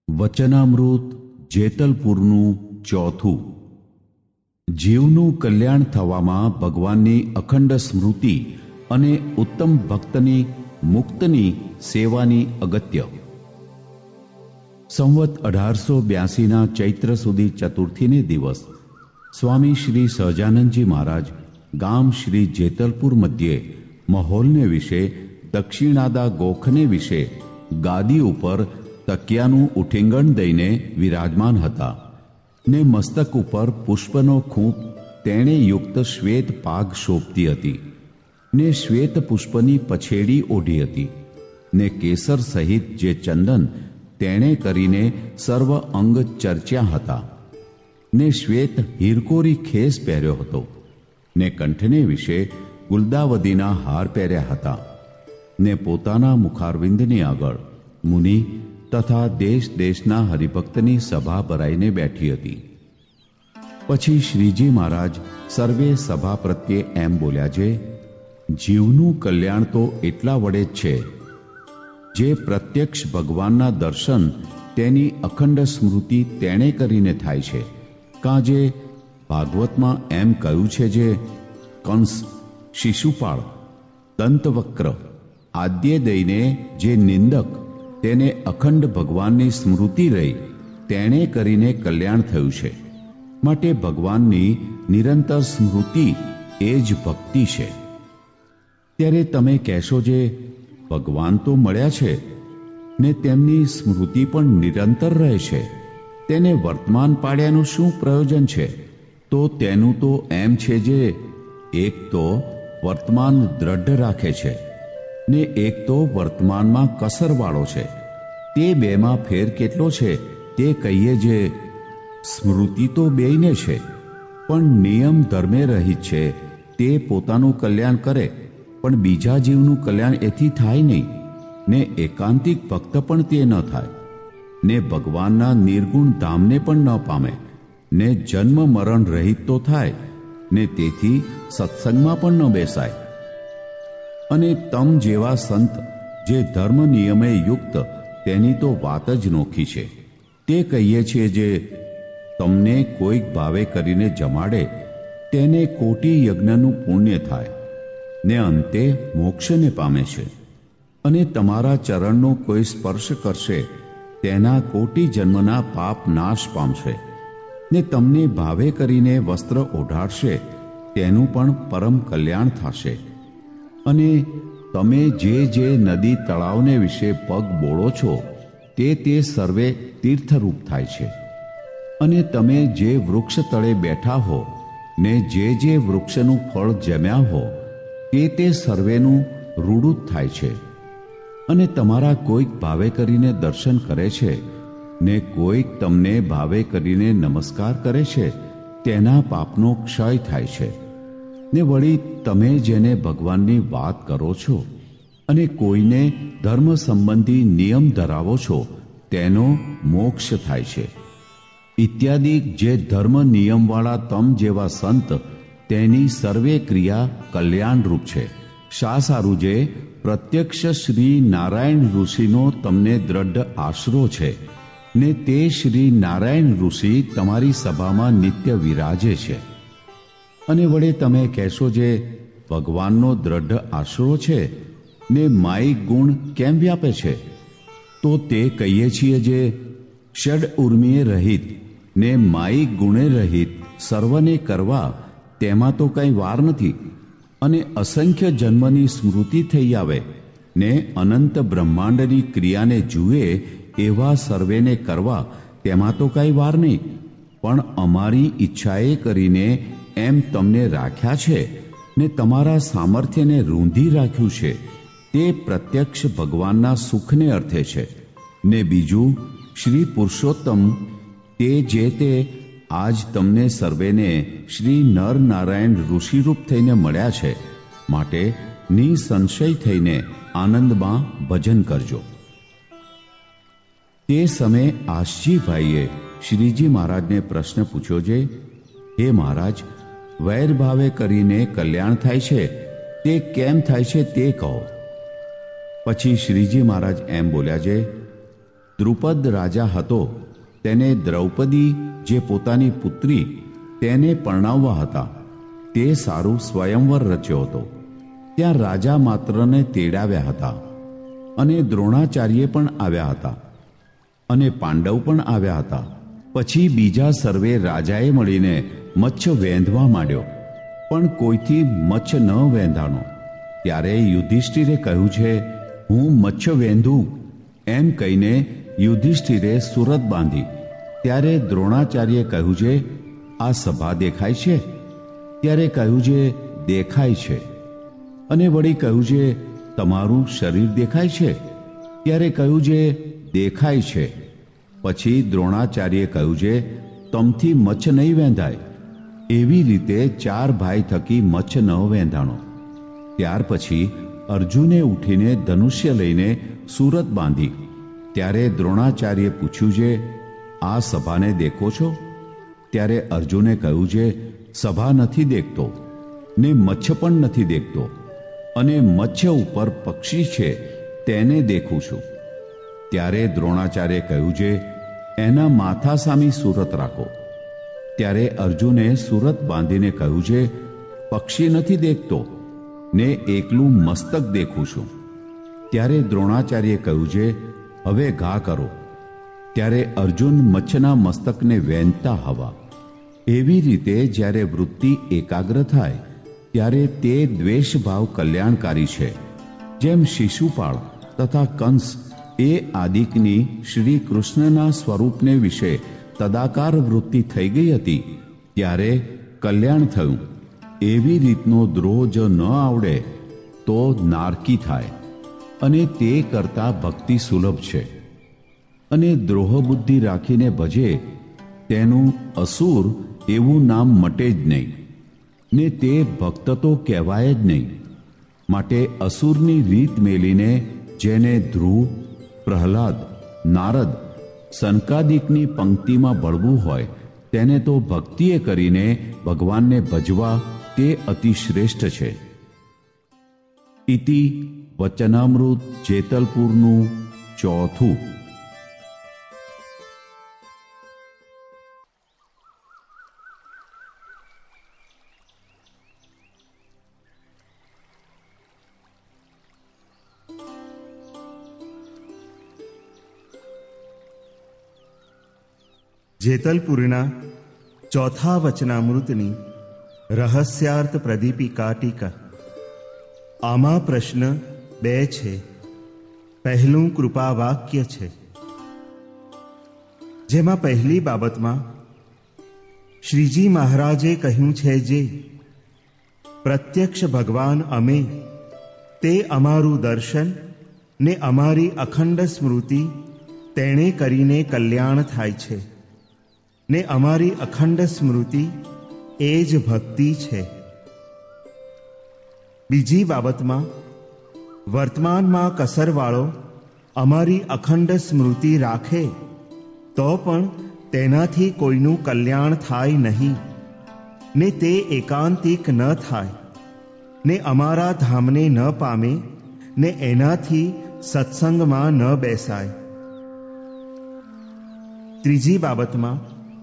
વચનામૃત જેતલપુરનું ચોથું. જીવનું કલ્યાણ થવામાં ભગવાનની અખંડ સ્મૃતિ અને ઉત્તમ ભક્તની મુક્તની સેવાની અગત્ય. સંવત 1882ના ચૈત્ર સુધી ચતુર્થીને દિવસ સ્વામી શ્રી સહજાનંદજી મહારાજ ગામ શ્રી જેતલપુર મધ્યે મહોલને વિશે દક્ષિણાદા ગોખને વિશે ગાદી ઉપર તકિયાનું ઉઠીંગણ દઈને વિરાજમાન હતા ને મસ્તક ઉપર પુષ્પનો ખૂંપ તેણે યુક્ત શ્વેત પાગ શોભતી હતી ને શ્વેત પુષ્પની પછેડી ઓઢી હતી ને કેસર સહિત જે ચંદન તેણે કરીને સર્વ અંગ ચર્ચ્યા હતા ને શ્વેત હીરકોરી ખેસ પહેર્યો હતો ને કંઠને વિશે ગુલદાવદીના હાર પહેર્યા હતા ને પોતાના મુખારવિંદની આગળ મુનિ તથા દેશ દેશના હરિભક્તની સભા ભરાઈને બેઠી હતી. પછી શ્રીજી મહારાજ સર્વે સભા પ્રત્યે એમ બોલ્યા છે, જીવનું કલ્યાણ તો એટલા વડે જ છે જે પ્રત્યક્ષ ભગવાનના દર્શન તેની અખંડ સ્મૃતિ તેણે કરીને થાય છે. કાજે ભાગવતમાં એમ કહ્યું છે જે કંસ, શિશુપાળ, દંતવક્ર આદ્ય દઈને જે નિંદક તેને અખંડ ભગવાનની સ્મૃતિ રહી તેણે કરીને કલ્યાણ થયું છે. માટે ભગવાનની નિરંતર સ્મૃતિ એ જ ભક્તિ છે. ત્યારે તમે કહેશો જે ભગવાન તો મળ્યા છે ને તેમની સ્મૃતિ પણ નિરંતર રહે છે, તેને વર્તમાન પાડ્યાનું શું પ્રયોજન છે? તો તેનું તો એમ છે જે એક તો વર્તમાન દ્રઢ રાખે છે ને એક તો વર્તમાનમાં કસરવાળો છે. તે બેમાં ફેર કેટલો છે તે કહીએ જે સ્મૃતિ તો બેયને છે, પણ નિયમ ધર્મે રહિત છે. તે પોતાનું કલ્યાણ કરે પણ બીજા જીવનું કલ્યાણ એથી થાય નહીં ને એકાંતિક ભક્ત પણ તે ન થાય ને ભગવાનના નિર્ગુણ ધામને પણ ન પામે ને જન્મ મરણ રહિત તો થાય ને તેથી સત્સંગમાં પણ ન બેસાય. અને તમ જેવા સંત જે ધર્મ નિયમે યુક્ત તેની તો વાત જ નોખી છે. તે કહીએ છીએ જે તમને કોઈક ભાવે કરીને જમાડે તેને કોટી યજ્ઞનું પુણ્ય થાય ને અંતે મોક્ષને પામે છે. અને તમારા ચરણનો કોઈ સ્પર્શ કરશે તેના કોટી જન્મના પાપ નાશ પામશે ને તમને ભાવે કરીને વસ્ત્ર ઓઢાડશે તેનું પણ પરમ કલ્યાણ થશે. અને તમે જે નદી તળાવને વિશે પગ બોળો છો તે સર્વે તીર્થરૂપ થાય છે. અને તમે જે વૃક્ષ તળે બેઠા હો ને જે વૃક્ષનું ફળ જમ્યા હો તે સર્વેનું રૂડું થાય છે. અને તમારા કોઈક ભાવે કરીને દર્શન કરે છે ને કોઈક તમને ભાવે કરીને નમસ્કાર કરે છે તેના પાપનો ક્ષય થાય છે. ને વળી તમે જેને ભગવાનની વાત કરો છો અને કોઈને ધર્મ સંબંધી નિયમ ધરાવો છો તેનો મોક્ષ થાય છે. ઇત્યાદિ જે ધર્મ નિયમવાળા તમ જેવા સંત તેની સર્વે ક્રિયા કલ્યાણરૂપ છે. શા સારું જે પ્રત્યક્ષ શ્રી નારાયણ ઋષિનો તમને દ્રઢ આશરો છે ને તે શ્રી નારાયણ ઋષિ તમારી સભામાં નિત્ય વિરાજે છે. અને વડે તમે કહેશો જે ભગવાનનો દ્રઢ આશરો છે ને માયિક ગુણ કેમ વ્યાપે છે? તો તે કહીએ છીએ જે ષડ ઉર્મિએ રહિત ને માયિક ગુણે રહિત સર્વને કરવા તેમાં તો કંઈ વાર નથી. અને અસંખ્ય જન્મની સ્મૃતિ થઈ આવે ને અનંત બ્રહ્માંડની ક્રિયાને જુએ એવા સર્વેને કરવા તેમાં તો કંઈ વાર નહીં. પણ અમારી ઈચ્છાએ કરીને એમ તમને રાખ્યા છે ને તમારા સામર્થ્યને રૂંધી રાખ્યું છે તે પ્રત્યક્ષ ભગવાનના સુખને અર્થે છે. ને બીજું શ્રી પુરુષોત્તમ તે જે તે આજ તમને સર્વેને શ્રી નર નારાયણ ઋષિરૂપ થઈને મળ્યા છે. માટે નિસંશય થઈને આનંદમાં ભજન કરજો. તે સમયે આશજીભાઈએ શ્રીજી મહારાજને પ્રશ્ન પૂછ્યો છે, હે મહારાજ, વૈરભાવે કરીને કલ્યાણ થાય છે તે કેમ થાય છે તે કહો. પછી શ્રીજી મહારાજ એમ બોલ્યા છે, દ્રુપદ રાજા હતો, તેને દ્રૌપદી જે પોતાની પુત્રી તેને પરણાવવા હતા, તે સારું સ્વયંવર રચ્યો હતો. ત્યાં રાજા માત્રને તેડાવ્યા હતા, અને દ્રોણાચાર્ય પણ આવ્યા હતા, અને પાંડવ પણ આવ્યા હતા. પછી બીજા સર્વે રાજાએ મળીને મચ્છ વેંધવા માંડ્યો, પણ કોઈથી મચ્છ ન વેંધાણો. ત્યારે યુધિષ્ઠિરે કહ્યું છે, હું મચ્છ વેંધું, એમ કહીને યુધિષ્ઠિરે સુરત બાંધી. ત્યારે દ્રોણાચાર્યે કહ્યું છે, આ સભા દેખાય છે? ત્યારે કહ્યું છે, દેખાય છે. અને વળી કહ્યું છે, તમારું શરીર દેખાય છે? ત્યારે કહ્યું છે, દેખાય છે. પછી દ્રોણાચાર્યે કહ્યું છે, તમથી મચ્છ નહીં વેંધાય. એવી રીતે 4 ભાઈ થકી મચ્છ ન વેંધાણો. ત્યાર પછી અર્જુને ઉઠીને ધનુષ્ય લઈને સુરત બાંધી. ત્યારે દ્રોણાચાર્યે પૂછ્યું છે, આ સભાને દેખો છો? ત્યારે અર્જુને કહ્યું છે, સભા નથી દેખતો, ને મચ્છ પણ નથી દેખતો, અને મચ્છ ઉપર પક્ષી છે તેને દેખું છું. ત્યારે દ્રોણાચાર્યે કહ્યું છે, એના માથા સામી સુરત રાખો. ત્યારે અર્જુને સુરત બાંધીને કહ્યું છે, પક્ષી નથી દેખતો, ને એકલું મસ્તક દેખું છું. ત્યારે દ્રોણાચાર્યે કહ્યું છે, હવે ઘા કરો. ત્યારે અર્જુન મચ્છના મસ્તકને વેંધતા હવા. એવી રીતે જ્યારે વૃત્તિ એકાગ્ર થાય ત્યારે તે દ્વેષભાવ કલ્યાણકારી છે. જેમ શિશુપાળ તથા કંસ એ આદિકની શ્રી કૃષ્ણના સ્વરૂપને વિશે તદાકાર વૃત્તિ થઈ ગઈ હતી, ત્યારે કલ્યાણ થયું. એવી રીતનો દ્રોહ જો ન આવડે તો નારકી થાય, અને તે કરતા ભક્તિ સુલભ છે. અને દ્રોહ બુદ્ધિ રાખીને ભજે તેનું અસુર એવું નામ મટે જ નહીં, ને તે ભક્ત તો કહેવાય જ નહીં. માટે અસુરની રીત મેલીને જેને ધ્રુવ, પ્રહલાદ, નારદ, સનકાદિકની પંક્તિમાં ભળવું હોય, તેને તો ભક્તિએ કરીને ભગવાનને ભજવા તે અતિ શ્રેષ્ઠ છે. ઇતિ વચનામૃત જેતલપુરનું 4થું. જેતલપુરના 4થા વચનામૃતની રહસ્યાર્થ પ્રદીપિકા ટીકા. આમાં પ્રશ્ન 2 છે. પહેલું કૃપા વાક્ય છે, જેમાં પહેલી બાબતમાં શ્રીજી મહારાજે કહ્યું છે, જે પ્રત્યક્ષ ભગવાન અમે, તે અમારું દર્શન ને અમારી અખંડ સ્મૃતિ તેણે કરીને કલ્યાણ થાય છે, ને અમારી અખંડ સ્મૃતિ એ જ ભક્તિ છે. બીજી બાબતમાં વર્તમાનમાં કસરવાળો અમારી અખંડ સ્મૃતિ રાખે તો પણ તેનાથી કોઈનું કલ્યાણ થાય નહીં, ને તે એકાંતિક ન થાય, ને અમારા ધામને ન પામે, ને એનાથી સત્સંગમાં ન બેસાય. ત્રીજી બાબતમાં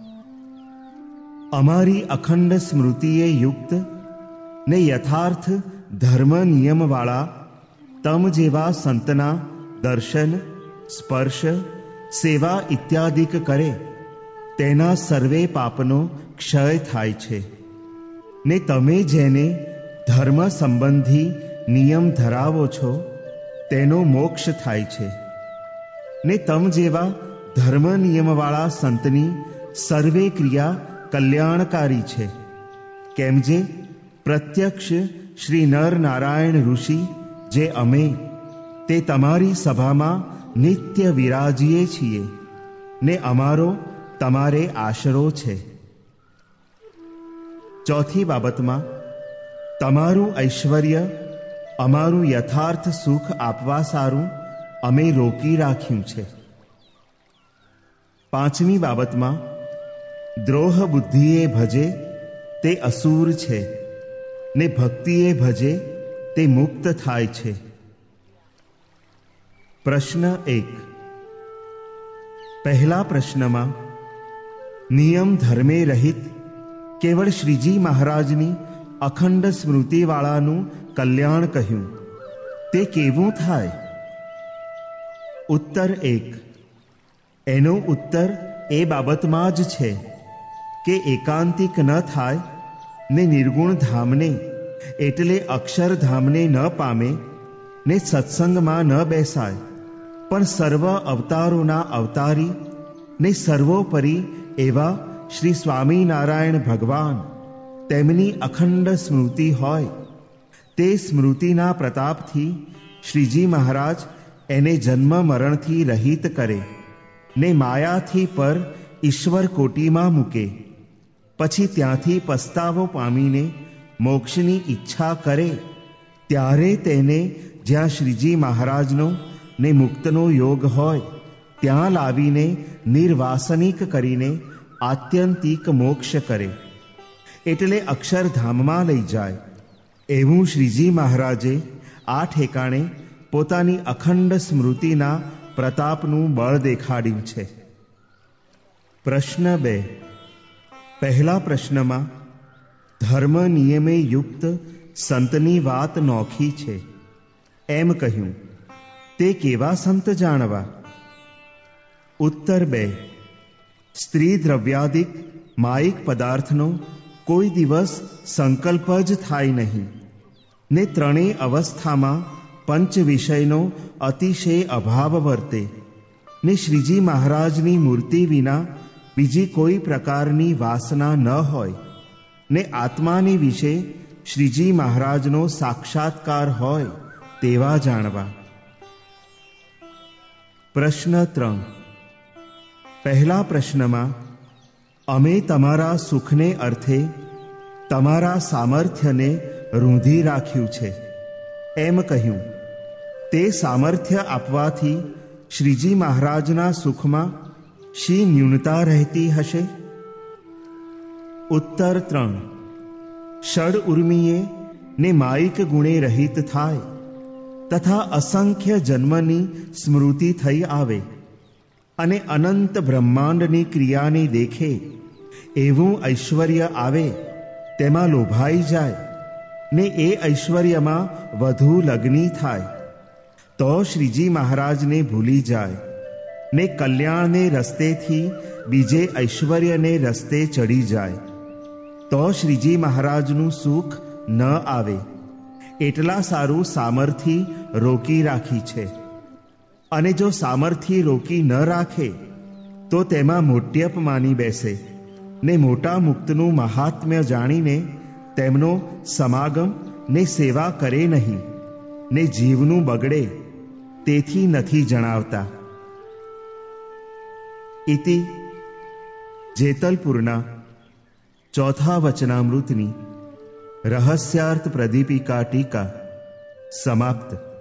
અમારી અખંડ સ્મૃતિએ યુક્ત ને યથાર્થ ધર્મ નિયમવાળા તમ જેવા સંતના દર્શન, સ્પર્શ, સેવા ઇત્યાદિક કરે તેના સર્વે પાપનો ક્ષય થાય છે, ને તમે જેને ધર્મ સંબંધી નિયમ ધરાવો છો તેનો મોક્ષ થાય છે, ને તમ જેવા ધર્મ નિયમવાળા સંતની સર્વે ક્રિયા કલ્યાણકારી છે. કેમ જે પ્રત્યક્ષ શ્રી નર નારાયણ ઋષિ જે અમે, તે તમારી સભામાં નિત્ય વિરાજીએ છીએ, ને અમારો તમારે આશરો છે. ચોથી બાબતમાં તમારું ઐશ્વર્ય અમારું યથાર્થ સુખ આપવા સારું અમે રોકી રાખ્યું છે. પાંચમી બાબતમાં દ્રોહ બુદ્ધિએ ભજે તે અસુર છે, ને ભક્તિએ ભજે તે મુક્ત થાય છે. પ્રશ્ન 1. પહેલા પ્રશ્નમાં નિયમ ધર્મે રહિત કેવળ શ્રીજી મહારાજની અખંડ સ્મૃતિવાળાનું કલ્યાણ કહ્યું. તે કેવું થાય? ઉત્તર 1. એનો ઉત્તર એ બાબતમાં જ છે કે એકાંતિક ન થાય ને નિર્ગુણ ધામને એટલે અક્ષરધામને ન પામે ને સત્સંગમાં ન બેસાય, પણ સર્વ અવતારોના અવતારી ને સર્વોપરી એવા શ્રી સ્વામિનારાયણ ભગવાન તેમની અખંડ સ્મૃતિ હોય. તે સ્મૃતિના પ્રતાપથી શ્રીજી મહારાજ એને જન્મ મરણથી રહિત કરે ને માયાથી પર ઈશ્વર કોટીમાં મૂકે. પછી ત્યાંથી પસ્તાવો પામીને મોક્ષની ઈચ્છા કરે ત્યારે તેને જ્યાં શ્રીજી મહારાજનો ને મુક્તનો યોગ હોય ત્યાં લાવીને નિર્વાસનિક કરીને આત્યંતિક મોક્ષ કરે, એટલે અક્ષરધામમાં લઈ જાય. એવું શ્રીજી મહારાજે આ ઠેકાણે પોતાની અખંડ સ્મૃતિના પ્રતાપનું બળ દેખાડ્યું છે. પ્રશ્ન 2. પહેલા પ્રશ્નમાં ધર્મ નિયમે યુક્ત સંતની વાત નોખી છે એમ કહ્યું. તે કેવા સંત જાણવા? ઉત્તર 2. સ્ત્રી દ્રવ્યાદિક માયિક પદાર્થનો કોઈ દિવસ સંકલ્પ જ થાય નહીં ને ત્રણેય અવસ્થામાં પંચ વિષયનો અતિશય અભાવ વર્તે ને શ્રીજી મહારાજની મૂર્તિ વિના બીજી કોઈ પ્રકારની વાસના ન હોય ને આત્માની વિશે શ્રીજી મહારાજનો સાક્ષાત્કાર હોય તેવા જાણવા. પ્રશ્ન 3. પહેલા પ્રશ્નમાં અમે તમારા સુખને અર્થે તમારા સામર્થ્યને રૂંધી રાખ્યું છે એમ કહ્યું. તે સામર્થ્ય આપવાથી શ્રીજી મહારાજના સુખમાં શી ન્યૂનતા રહેતી હશે? ઉત્તર 3. ષડ ઉર્મિએ ને માયિક ગુણે રહિત થાય તથા અસંખ્ય જન્મની સ્મૃતિ થઈ આવે અને અનંત બ્રહ્માંડની ક્રિયાને દેખે એવું ઐશ્વર્ય આવે તેમાં લોભાઈ જાય ને એ ઐશ્વર્યમાં વધુ લગ્ની થાય તો શ્રીજી મહારાજને ભૂલી જાય ને કલ્યાણને રસ્તેથી બીજે ઐશ્વર્યને રસ્તે ચડી જાય તો શ્રીજી મહારાજનું સુખ ન આવે. એટલા સારું સામર્થ્ય રોકી રાખી છે. અને જો સામર્થ્ય રોકી ન રાખે તો તેમાં મોટ્યપ માની બેસે ને મોટા મુક્તનું મહાત્મ્ય જાણીને તેમનો સમાગમ ને સેવા કરે નહીં ને જીવનું બગડે તેથી નથી જણાવતા. ઇતિ જેતલપુરના ચોથા વચનામૃતની રહસ્યાર્થ પ્રદીપિકા ટીકા સમાપ્ત.